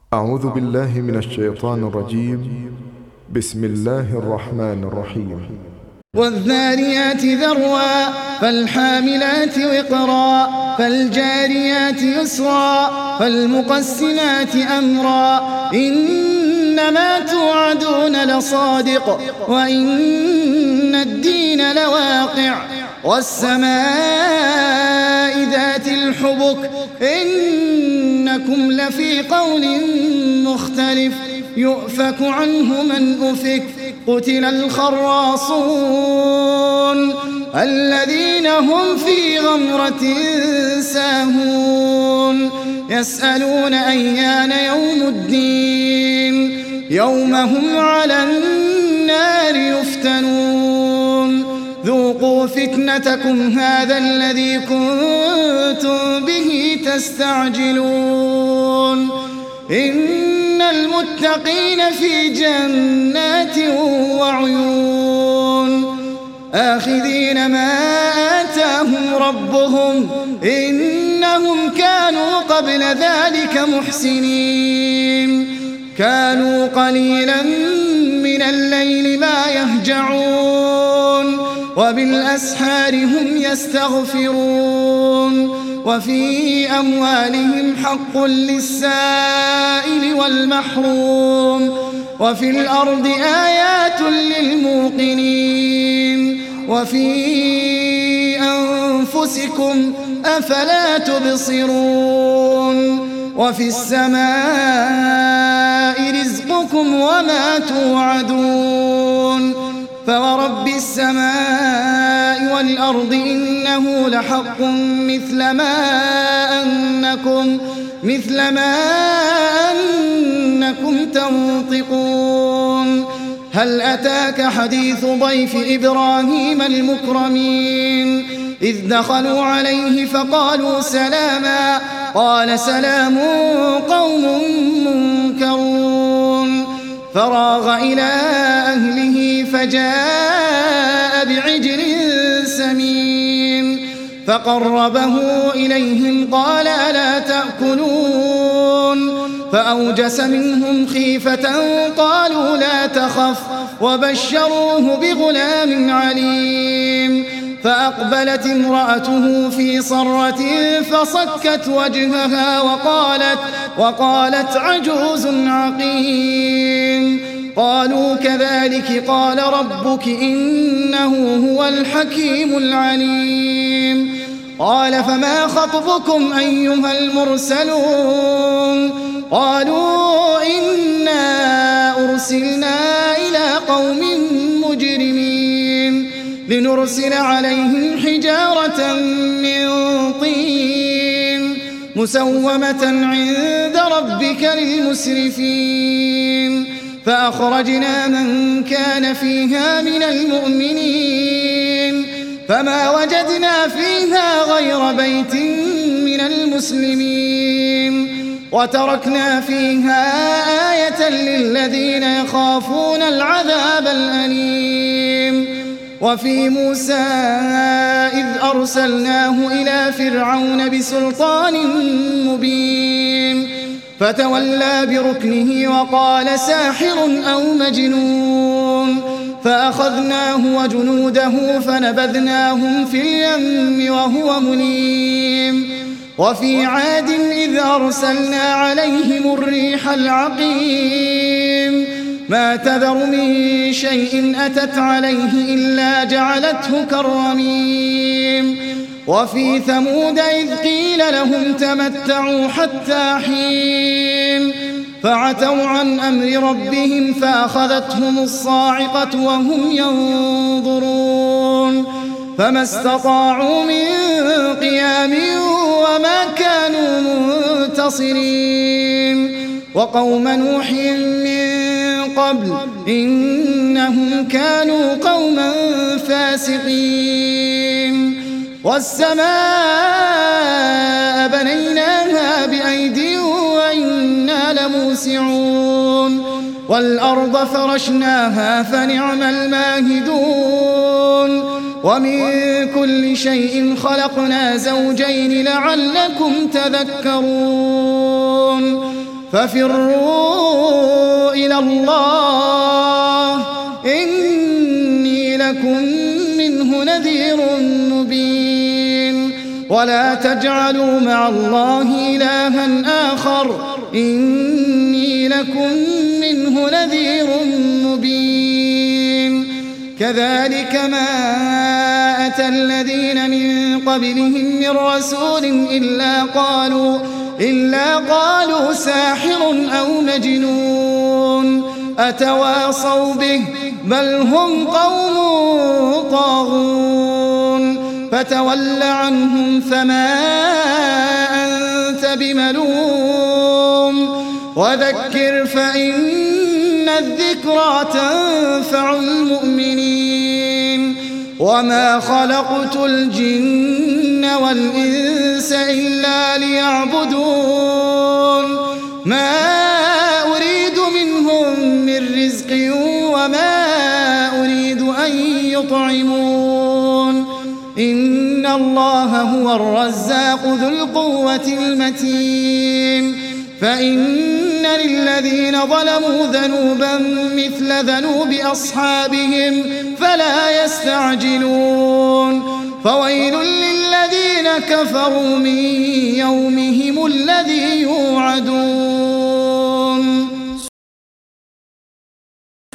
أعوذ بالله من الشيطان الرجيم. بسم الله الرحمن الرحيم. والذاريات ذروا فالحاملات وقرا فالجاريات يسرا فالمقسمات أمرا إنما توعدون لصادق وإن الدين لواقع والسماء ذات الحبك إنكم لفي قول مختلف يؤفك عنه من أفك قتل الخراصون الذين هم في غمرة ساهون يسألون أيان يوم الدين يوم هم على النار يفتنون ذوقوا فتنتكم هذا الذي كنتم به تستعجلون إن المتقين في جنات وعيون آخذين ما آتاهم ربهم إنهم كانوا قبل ذلك محسنين كانوا قليلا من الليل ما يهجعون وبالأسحار هم يستغفرون وفي أموالهم حق للسائل والمحروم وفي الأرض آيات للموقنين وفي أنفسكم أفلا تبصرون وفي السماء رزقكم وما توعدون فورب السماء والأرض إنه لحق مثل ما أنكم تنطقون هل أتاك حديث ضيف إبراهيم المكرمين إذ دخلوا عليه فقالوا سلاما قال سلام قوم منكرون فراغ إلى أهله فجاء بعجل سمين فقربه إليهم قال ألا تأكلون فأوجس منهم خيفة قالوا لا تخف وبشروه بغلام عليم فأقبلت امرأته في صرة فصكت وجهها وقالت عجوز عقيم قالوا كذلك قال ربك إنه هو الحكيم العليم قال فما خطبكم أيها المرسلون قالوا إنا أرسلنا إلى قوم مجرمين لنرسل عليهم حجارة من طين مسومة عند ربك للمسرفين فأخرجنا من كان فيها من المؤمنين فما وجدنا فيها غير بيت من المسلمين وتركنا فيها آية للذين يخافون العذاب الأليم وفي موسى إذ أرسلناه إلى فرعون بسلطان مبين فتولى بركنه وقال ساحر أو مجنون فأخذناه وجنوده فنبذناهم في اليم وهو مليم وفي عاد إذ أرسلنا عليهم الريح العقيم ما تذر من شيء أتت عليه إلا جعلته كالرميم وفي ثمود إذ قيل لهم تمتعوا حتى حين فعتوا عن أمر ربهم فأخذتهم الصاعقة وهم ينظرون فما استطاعوا من قيام وما كانوا منتصرين وقوم نوح من قبل إنهم كانوا قوما فاسقين والسماء بنيناها بأيد وإنا لموسعون والأرض فرشناها فنعم الماهدون ومن كل شيء خلقنا زوجين لعلكم تذكرون ففروا إلى الله إني لكم منه نذير مبين ولا تجعلوا مع الله إلها آخر إني لكم منه نذير مبين كذلك ما أتى الذين من قبلهم من رسول إلا قالوا ساحر أو مجنون أتواصوا به بل هم قوم طاغون فتول عنهم فما أنت بملوم وذكر فإن الذكرى تنفع المؤمنين وما خلقت الجن والإنس إلا ليعبدون ما أريد منهم من رزق وما أريد أن يطعمون إن الله هو الرزاق ذو القوة المتين فإن للذين ظلموا ذنوبا مثل ذنوب أصحابهم فلا يستعجلون فويل للذين كفروا من يومهم الذي يوعدون